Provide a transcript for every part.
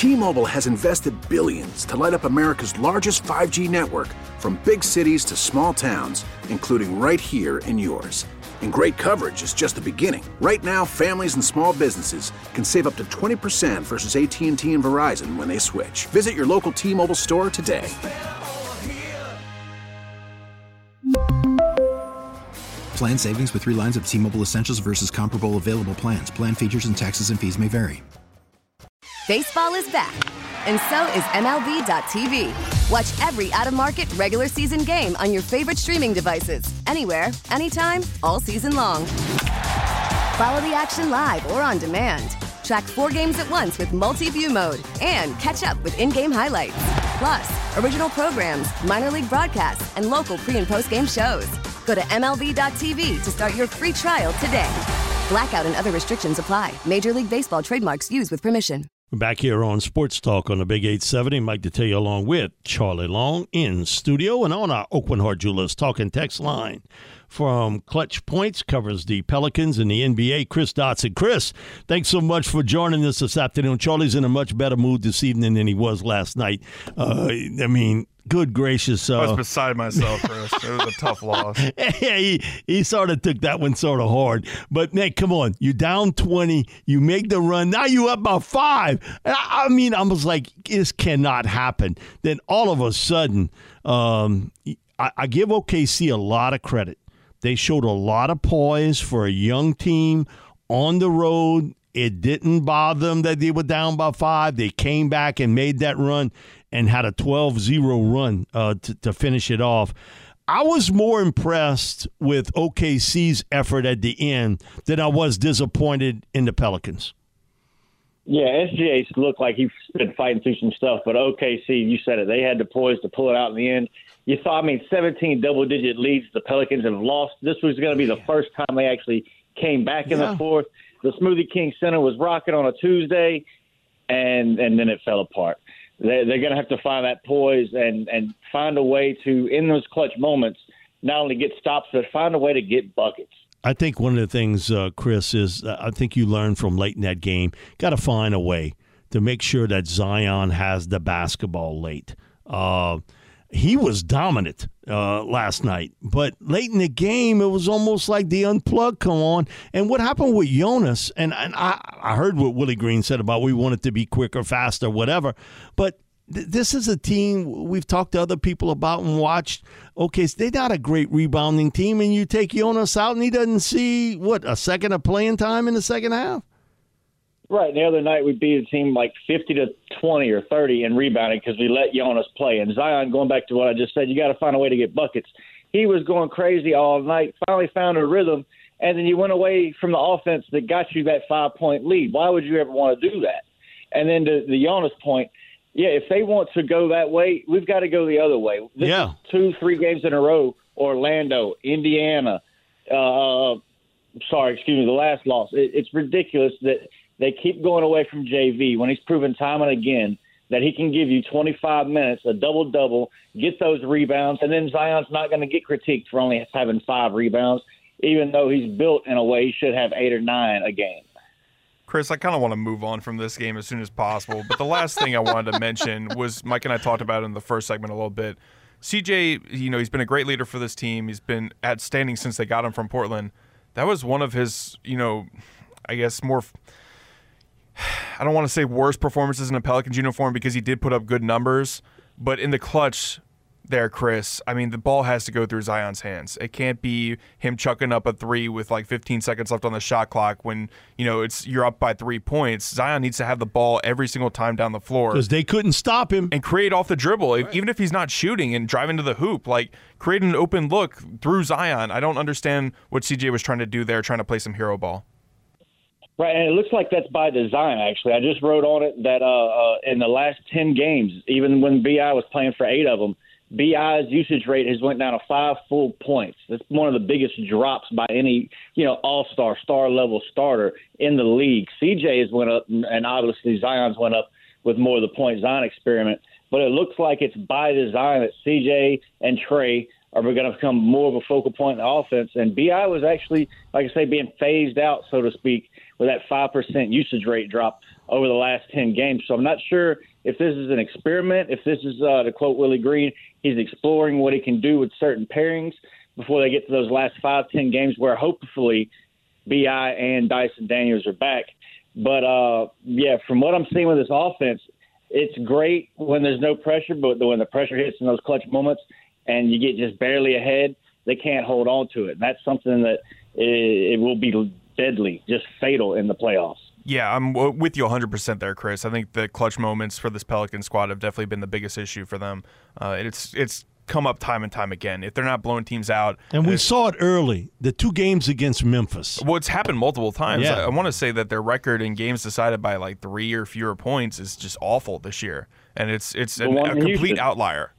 T-Mobile has invested billions to light up America's largest 5G network, from big cities to small towns, including right here in yours. And great coverage is just the beginning. Right now, families and small businesses can save up to 20% versus AT&T and Verizon when they switch. Visit your local T-Mobile store today. Plan savings with 3 lines of T-Mobile Essentials versus comparable available plans. Plan features and taxes and fees may vary. Baseball is back, and so is MLB.tv. Watch every out-of-market regular season game on your favorite streaming devices, anywhere, anytime, all season long. Follow the action live or on demand. Track 4 games at once with multi-view mode and catch up with in-game highlights. Plus, original programs, minor league broadcasts, and local pre- and post-game shows. Go to MLB.tv to start your free trial today. Blackout and other restrictions apply. Major League Baseball trademarks used with permission. We're back here on Sports Talk on the Big 870. Mike Detillier along with Charlie Long in studio and on our Oakland Heart Jewelers talking text line from Clutch Points, covers the Pelicans and the NBA, Chris Dotson. Chris, thanks so much for joining us this afternoon. Charlie's in a much better mood this evening than he was last night. Good gracious. I was beside myself, Chris. It was a tough loss. Yeah, he sort of took that one sort of hard. But, man, come on. You're down 20. You make the run. Now you up by 5. I was like, this cannot happen. Then all of a sudden, I give OKC a lot of credit. They showed a lot of poise for a young team on the road. It didn't bother them that they were down by 5. They came back and made that run and had a 12-0 run to finish it off. I was more impressed with OKC's effort at the end than I was disappointed in the Pelicans. Yeah, SGA looked like he's been fighting through some stuff, but OKC, you said it, they had the poise to pull it out in the end. You saw, 17 double-digit leads the Pelicans have lost. This was going to be the first time they actually came back in the fourth. The Smoothie King Center was rocking on a Tuesday, and then it fell apart. They're going to have to find that poise and find a way to, in those clutch moments, not only get stops, but find a way to get buckets. I think one of the things, Chris, is I think you learned from late in that game, got to find a way to make sure that Zion has the basketball late. He was dominant last night, but late in the game, it was almost like the unplug come on. And what happened with Jonas, and I heard what Willie Green said about we want it to be quicker, faster, whatever, but this is a team we've talked to other people about and watched. Okay, so they're not a great rebounding team, and you take Jonas out, and he doesn't see, a second of playing time in the second half? Right. The other night we beat a team like 50 to 20 or 30 in rebounding because we let Jonas play. And Zion, going back to what I just said, you got to find a way to get buckets. He was going crazy all night, finally found a rhythm, and then you went away from the offense that got you that 5-point lead. Why would you ever want to do that? And then to the Jonas point, if they want to go that way, we've got to go the other way. This is 2-3 games in a row, Orlando, Indiana, the last loss. It's ridiculous that they keep going away from JV when he's proven time and again that he can give you 25 minutes, a double-double, get those rebounds, and then Zion's not going to get critiqued for only having 5 rebounds, even though he's built in a way he should have 8 or 9 a game. Chris, I kind of want to move on from this game as soon as possible, but the last thing I wanted to mention was Mike and I talked about it in the first segment a little bit. CJ, he's been a great leader for this team. He's been outstanding since they got him from Portland. That was one of his, I guess more – I don't want to say worst performances in a Pelicans uniform because he did put up good numbers, but in the clutch there, Chris, the ball has to go through Zion's hands. It can't be him chucking up a 3 with like 15 seconds left on the shot clock when, you're up by 3 points. Zion needs to have the ball every single time down the floor. Because they couldn't stop him. And create off the dribble. Right. Even if he's not shooting and driving to the hoop, create an open look through Zion. I don't understand what CJ was trying to do there, trying to play some hero ball. Right, and it looks like that's by design, actually. I just wrote on it that in the last 10 games, even when B.I. was playing for 8 of them, B.I.'s usage rate has went down to 5 full points. That's one of the biggest drops by any, all-star, star-level starter in the league. C.J. has went up, and obviously Zion's went up with more of the point Zion experiment. But it looks like it's by design that C.J. and Trey are going to become more of a focal point in the offense. And B.I. was actually, like I say, being phased out, so to speak, with that 5% usage rate drop over the last 10 games. So I'm not sure if this is an experiment, if this is, to quote Willie Green, he's exploring what he can do with certain pairings before they get to those last 5-10 games where hopefully B.I. and Dyson Daniels are back. But, from what I'm seeing with this offense, it's great when there's no pressure, but when the pressure hits in those clutch moments and you get just barely ahead, they can't hold on to it. And that's something that it will be deadly, just fatal in the playoffs. Yeah, I'm with you 100% there, Chris. I think the clutch moments for this Pelican squad have definitely been the biggest issue for them. It's come up time and time again. If they're not blowing teams out. And we saw it early, the 2 games against Memphis. Well, it's happened multiple times. Yeah. I want to say that their record in games decided by like 3 or fewer points is just awful this year. And it's a complete outlier.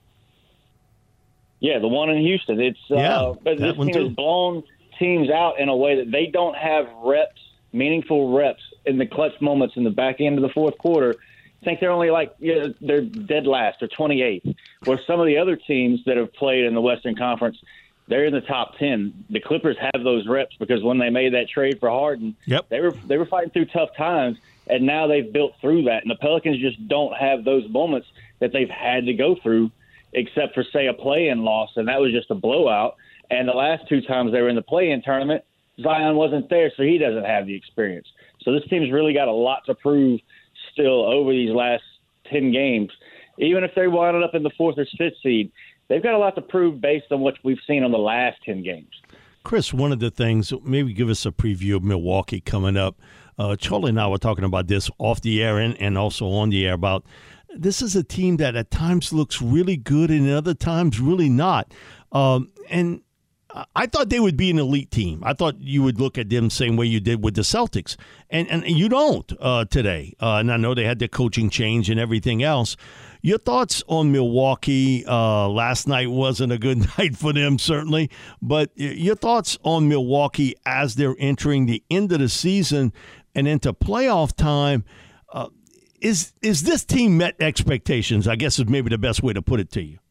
Yeah, the one in Houston. But this team has blown teams out in a way that they don't have reps, meaningful reps in the clutch moments in the back end of the fourth quarter. I think they're only they're dead last. They're 28th. Where some of the other teams that have played in the Western Conference, they're in the top 10. The Clippers have those reps because when they made that trade for Harden, they were fighting through tough times, and now they've built through that. And the Pelicans just don't have those moments that they've had to go through, except for, say, a play-in loss, and that was just a blowout. And the last 2 times they were in the play-in tournament, Zion wasn't there, so he doesn't have the experience. So this team's really got a lot to prove still over these last 10 games. Even if they wound up in the 4th or 5th seed, they've got a lot to prove based on what we've seen on the last 10 games. Chris, one of the things, maybe give us a preview of Milwaukee coming up. Charlie and I were talking about this off the air and also on the air about this is a team that at times looks really good and at other times really not. And I thought they would be an elite team. I thought you would look at them the same way you did with the Celtics. And you don't today. And I know they had their coaching change and everything else. Your thoughts on Milwaukee? Last night wasn't a good night for them, certainly. But your thoughts on Milwaukee as they're entering the end of the season and into playoff time. Is this team met expectations? I guess is maybe the best way to put it to you.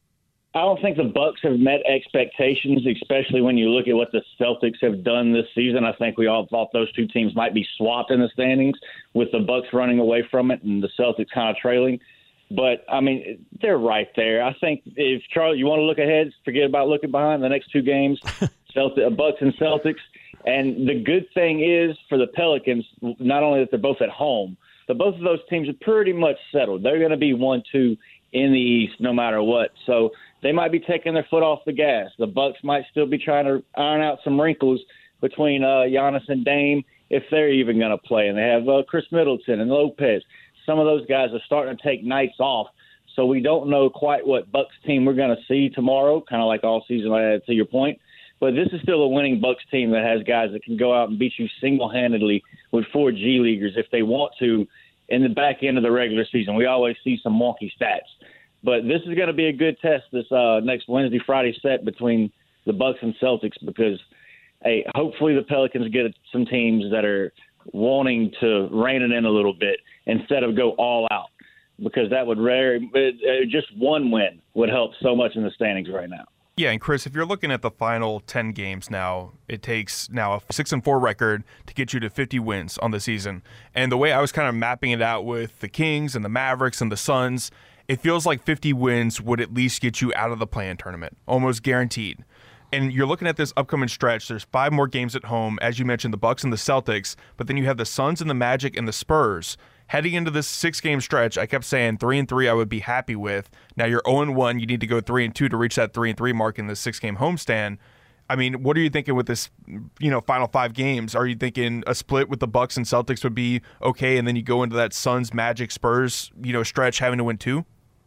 I don't think the Bucks have met expectations, especially when you look at what the Celtics have done this season. I think we all thought those 2 teams might be swapped in the standings, with the Bucks running away from it and the Celtics kind of trailing. But, I mean, they're right there. I think if, Charlie, you want to look ahead, forget about looking behind the next 2 games, Bucks and Celtics. And the good thing is for the Pelicans, not only that they're both at home, but both of those teams are pretty much settled. They're going to be 1-2 in the East no matter what. So they might be taking their foot off the gas. The Bucks might still be trying to iron out some wrinkles between Giannis and Dame, if they're even going to play. And they have Chris Middleton and Lopez. Some of those guys are starting to take nights off. So we don't know quite what Bucks team we're going to see tomorrow, kind of like all season, to your point. But this is still a winning Bucks team that has guys that can go out and beat you single-handedly with 4 G-Leaguers if they want to in the back end of the regular season. We always see some wonky stats. But this is going to be a good test, this next Wednesday, Friday set between the Bucks and Celtics, because, hey, hopefully the Pelicans get some teams that are wanting to rein it in a little bit instead of go all out, because that would just one win would help so much in the standings right now. Yeah, and Chris, if you're looking at the final 10 games now, it takes now a 6-4 record to get you to 50 wins on the season. And the way I was kind of mapping it out with the Kings and the Mavericks and the Suns, it feels like 50 wins would at least get you out of the play-in tournament, almost guaranteed. And you're looking at this upcoming stretch. There's 5 more games at home, as you mentioned, the Bucks and the Celtics, but then you have the Suns and the Magic and the Spurs. Heading into this 6-game stretch, I kept saying 3-3 I would be happy with. Now you're 0-1. You need to go 3-2 to reach that 3-3 mark in the 6-game homestand. I mean, what are you thinking with this, final 5 games? Are you thinking a split with the Bucks and Celtics would be okay, and then you go into that Suns, Magic, Spurs, stretch having to win 2?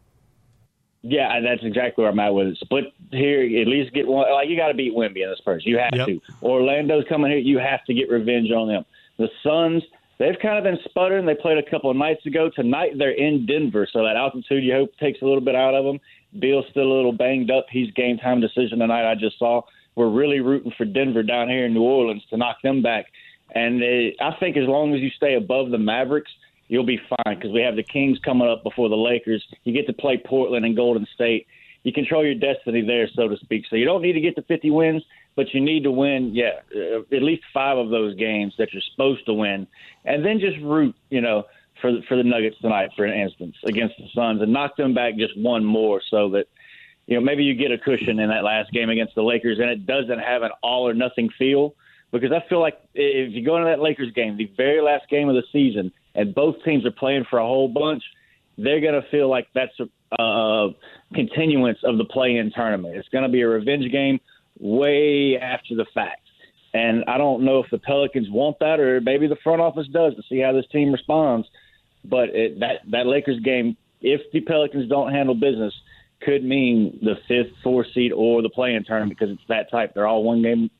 Yeah, that's exactly where I'm at with it. Split here, at least get one. Like, you got to beat Wemby in the Spurs. You have to. Orlando's coming here. You have to get revenge on them. The Suns, they've kind of been sputtering. They played a couple of nights ago. Tonight they're in Denver, so that altitude you hope takes a little bit out of them. Beal's still a little banged up. He's game time decision tonight, I just saw. We're really rooting for Denver down here in New Orleans to knock them back. And I think as long as you stay above the Mavericks, you'll be fine, because we have the Kings coming up before the Lakers. You get to play Portland and Golden State. You control your destiny there, so to speak. So you don't need to get to 50 wins, but you need to win, at least 5 of those games that you're supposed to win. And then just root, for the Nuggets tonight, for instance, against the Suns, and knock them back just one more, so that maybe you get a cushion in that last game against the Lakers, and it doesn't have an all or nothing feel. Because I feel like if you go into that Lakers game, the very last game of the season, and both teams are playing for a whole bunch, they're going to feel like that's a continuance of the play-in tournament. It's going to be a revenge game way after the fact. And I don't know if the Pelicans want that, or maybe the front office does, to see how this team responds. But that Lakers game, if the Pelicans don't handle business, could mean the 5th, 4th seed or the play-in tournament, because it's that type. They're all one game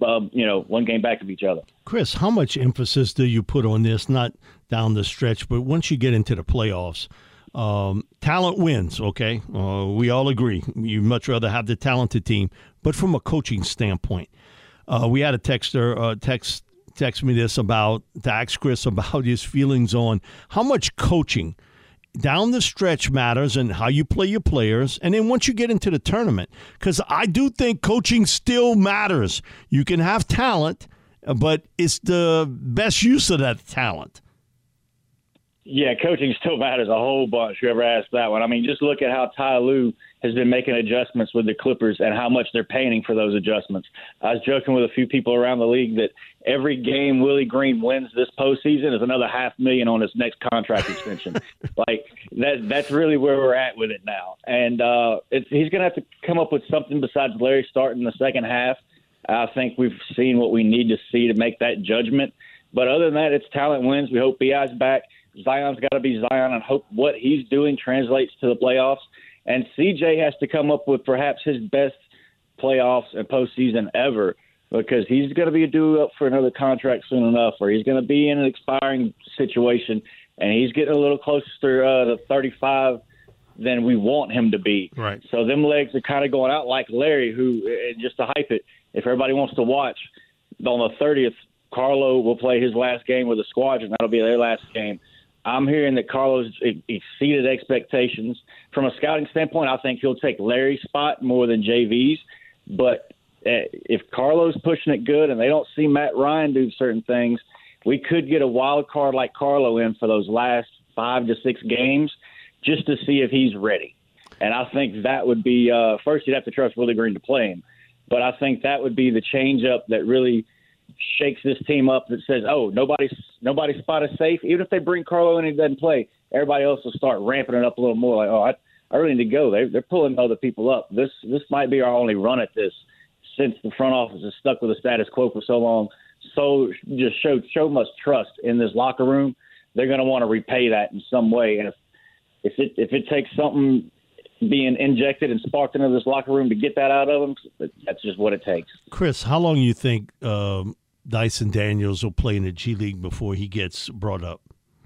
back of each other. Chris, how much emphasis do you put on this, not down the stretch, but once you get into the playoffs? Talent wins, okay? We all agree. You'd much rather have the talented team. But from a coaching standpoint, we had a texter text me this to ask Chris about his feelings on how much coaching down the stretch matters and how you play your players, and then once you get into the tournament, because I do think coaching still matters. You can have talent, but it's the best use of that talent. Yeah, coaching still matters a whole bunch, whoever asked that one. I mean, just look at how Ty Lue has been making adjustments with the Clippers and how much they're paying for those adjustments. I was joking with a few people around the league that every game Willie Green wins this postseason is another $500,000 on his next contract extension. That's really where we're at with it now. And he's going to have to come up with something besides Larry starting the second half. I think we've seen what we need to see to make that judgment. But other than that, it's talent wins. We hope B.I.'s back. Zion's got to be Zion, and hope what he's doing translates to the playoffs. And CJ has to come up with perhaps his best playoffs and postseason ever, because he's going to be due up for another contract soon enough, or he's going to be in an expiring situation, and he's getting a little closer to 35 than we want him to be. Right. So them legs are kind of going out like Larry, who, just to hype it, if everybody wants to watch, on the 30th, Carlo will play his last game with the Squadron. That'll be their last game. I'm hearing that Carlos exceeded expectations. From a scouting standpoint, I think he'll take Larry's spot more than JV's. But if Carlos pushing it good and they don't see Matt Ryan do certain things, we could get a wild card like Carlo in for those last 5 to 6 games just to see if he's ready. And I think that would be first you'd have to trust Willie Green to play him. But I think that would be the change-up that really shakes this team up, that says, oh, nobody's spot is safe. Even if they bring Carlo in and he doesn't play, everybody else will start ramping it up a little more. Like, oh, I really need to go. They're pulling other people up. This might be our only run at this, since the front office is stuck with the status quo for so long. So just show much trust in this locker room. They're going to want to repay that in some way. And if it takes something being injected and sparked into this locker room to get that out of them, that's just what it takes. Chris, how long do you think Dyson Daniels will play in the G League before he gets brought up?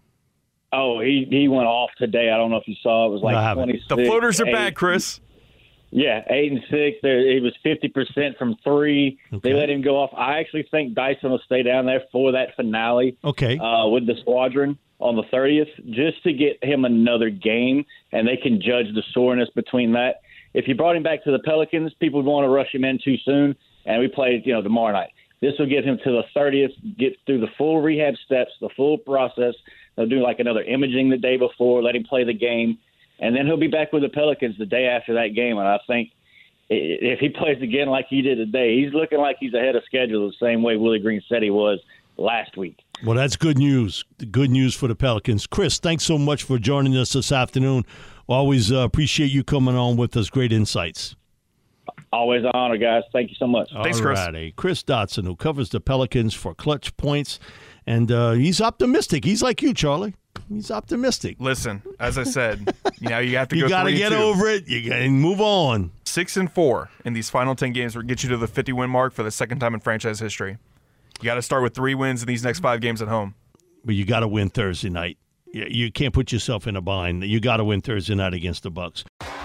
Oh, he went off today. I don't know if you saw. It was like 26. The floaters are back, Chris. Yeah, 8 and 6. He was 50% from 3. Okay. They let him go off. I actually think Dyson will stay down there for that finale. Okay. With the Squadron on the 30th, just to get him another game, and they can judge the soreness between that. If you brought him back to the Pelicans, people would want to rush him in too soon, and we played, tomorrow night. This will get him to the 30th, get through the full rehab steps, the full process. They'll do like another imaging the day before, let him play the game, and then he'll be back with the Pelicans the day after that game. And I think if he plays again like he did today, he's looking like he's ahead of schedule the same way Willie Green said he was last week. Well, that's good news. Good news for the Pelicans. Chris, thanks so much for joining us this afternoon. Always appreciate you coming on with us. Great insights. Always an honor, guys. Thank you so much. Thanks, Chris. Chris Dotson, who covers the Pelicans for Clutch Points, and he's optimistic. He's like you, Charlie. He's optimistic. Listen, as I said, you have to go. You got to get over it. You got to move on. 6-4 in these final 10 games will get you to the 50-win mark for the second time in franchise history. You got to start with 3 wins in these next 5 games at home. But you got to win Thursday night. You can't put yourself in a bind. You got to win Thursday night against the Bucks.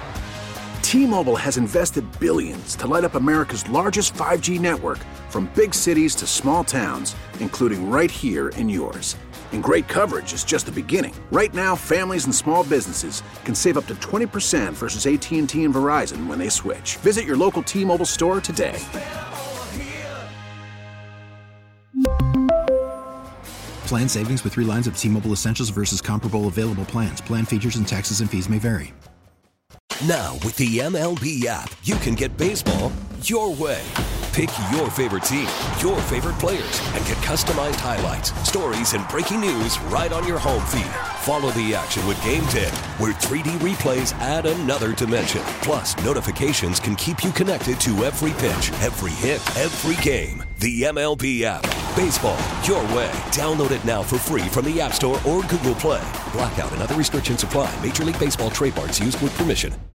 T-Mobile has invested billions to light up America's largest 5G network, from big cities to small towns, including right here in yours. And great coverage is just the beginning. Right now, families and small businesses can save up to 20% versus AT&T and Verizon when they switch. Visit your local T-Mobile store today. Plan savings with 3 lines of T-Mobile Essentials versus comparable available plans. Plan features and taxes and fees may vary. Now, with the MLB app, you can get baseball your way. Pick your favorite team, your favorite players, and get customized highlights, stories, and breaking news right on your home feed. Follow the action with Game 10, where 3D replays add another dimension. Plus, notifications can keep you connected to every pitch, every hit, every game. The MLB app. Baseball your way. Download it now for free from the App Store or Google Play. Blackout and other restrictions apply. Major League Baseball trademarks used with permission.